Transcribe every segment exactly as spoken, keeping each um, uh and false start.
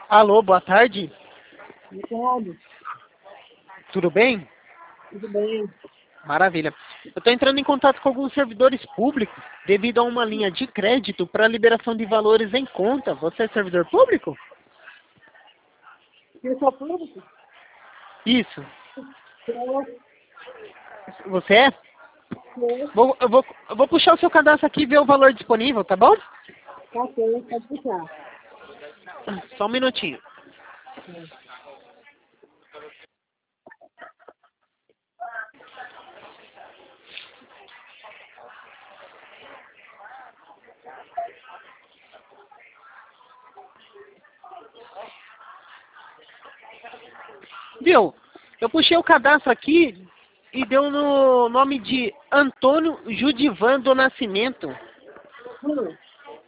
Alô, boa tarde. Ricardo, Tudo bem? tudo bem? Maravilha. Eu estou entrando em contato com alguns servidores públicos devido a uma linha de crédito para liberação de valores em conta. Você é servidor público? Eu sou público? Isso. Sou, Você é? sou, Vou, eu, vou, eu vou puxar o seu cadastro aqui e ver o valor disponível, tá bom? tá ok, pode puxar. Só um minutinho. Viu? Eu puxei o cadastro aqui e deu no nome de Antônio Judivan do Nascimento. Hum,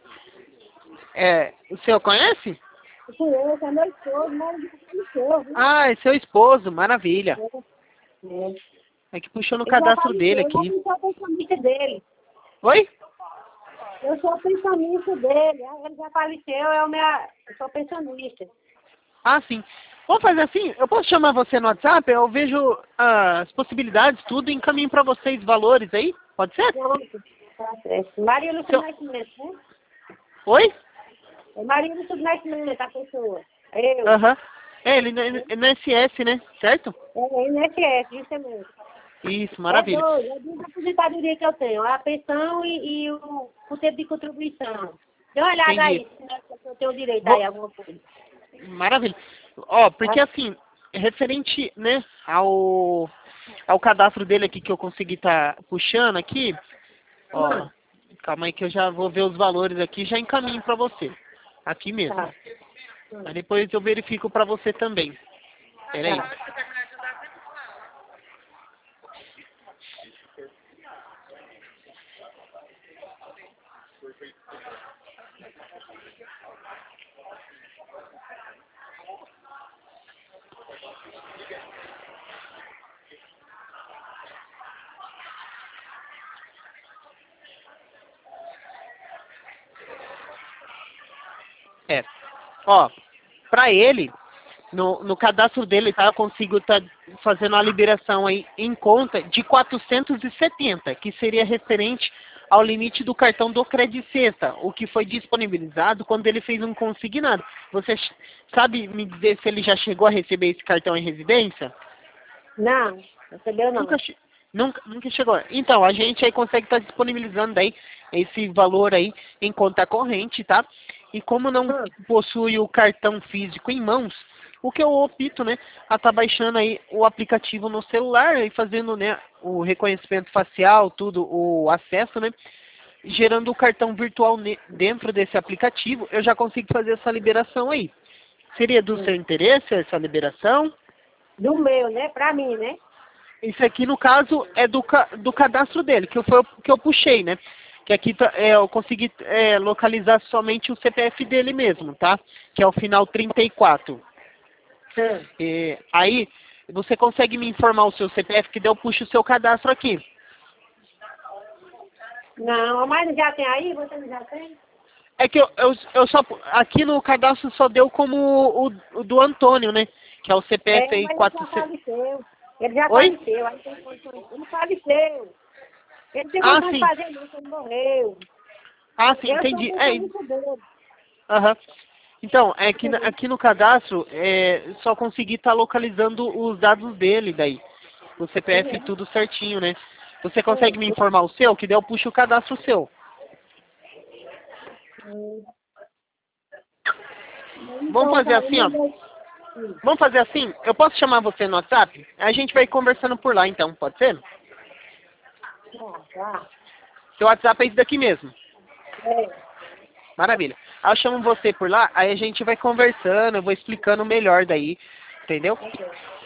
É, o senhor conhece? eu conheço, é meu esposo, mas ele faleceu, viu? Ah, é seu esposo, maravilha. É. É que puxou no Ele já cadastro faleceu, dele eu aqui. não sou pensamista dele. Oi? Eu sou pensamista dele, ele já faleceu, é o minha, eu sou pensamista. Ah, sim. Vamos fazer assim? Eu posso chamar você no WhatsApp? Eu vejo ah, as possibilidades, tudo, e encaminho para vocês valores aí? Pode ser? Pronto, tá certo. Maria do Seu... Subnascimento, né? Oi? É Maria do Subnascimento, a pessoa. Eu. Aham. É, ele no no S S, né? Certo? É, I N S S, justamente. Isso, É maravilha. dois, é duas aposentadorias que eu tenho, a pensão e, e o, o tempo de contribuição. Dê uma olhada Entendi. aí, se eu tenho direito aí Vou... a alguma coisa. Maravilha. Ó, porque Tá? assim, referente, né, ao, ao cadastro dele aqui que eu consegui estar puxando aqui, ó, Hum, calma aí que eu já vou ver os valores aqui e já encaminho para você. Aqui mesmo. tá. Aí Hum, depois eu verifico para você também. Pera aí. tá. É. Ó, para ele, no, no cadastro dele, tá? Eu consigo estar fazendo a liberação aí em conta de quatrocentos e setenta, que seria referente ao limite do cartão do Credit Sexta, o que foi disponibilizado quando ele fez um consignado. Você ch- sabe me dizer se ele já chegou a receber esse cartão em residência? Não, recebeu Nunca, não. che- nunca, nunca chegou. Então, a gente aí consegue estar disponibilizando daí esse valor aí em conta corrente, tá? E como não Hum, possui o cartão físico em mãos, o que eu opto, né, a estar baixando aí o aplicativo no celular e fazendo, né, o reconhecimento facial, tudo, o acesso, né, gerando o cartão virtual ne- dentro desse aplicativo, eu já consigo fazer essa liberação aí. Seria do seu hum. interesse essa liberação? Do meu, né? Pra mim, né? Isso aqui, no caso, é do, ca- do cadastro dele, que foi o que eu puxei, né? Que aqui tá- é, eu consegui é, localizar somente o C P F dele mesmo, tá? Que é o final trinta e quatro. Hum. É, aí, você consegue me informar o seu C P F, que daí eu puxo o seu cadastro aqui. Não, mas já tem aí? Você não já tem? É que eu, eu, eu só... Aqui no cadastro só deu como o, o do Antônio, né? Que é o C P F É, aí mas ele já quatrocentos... faleceu. Ele já Oi? faleceu, aí tem condições. Ele faleceu. Ele não tem Ah, condições de sim. fazer isso, ele morreu. Ah, sim, Eu sou entendi. É, pensamento dele. aham. Então, é que na- Entendeu? aqui no cadastro, é, só consegui estar localizando os dados dele daí. O C P F e Uhum. tudo certinho, né? Você consegue me Uhum. informar o seu? Que daí eu puxo o cadastro seu. Uhum. Vamos Então, fazer tá, o assim, ó. meu vai... Hum. Vamos fazer assim? Eu posso chamar você no WhatsApp? A gente vai conversando por lá então, pode ser? Tá, tá. Seu WhatsApp é esse daqui mesmo. É, Maravilha. Aí eu chamo você por lá, aí a gente vai conversando, eu vou explicando melhor daí, entendeu? ok.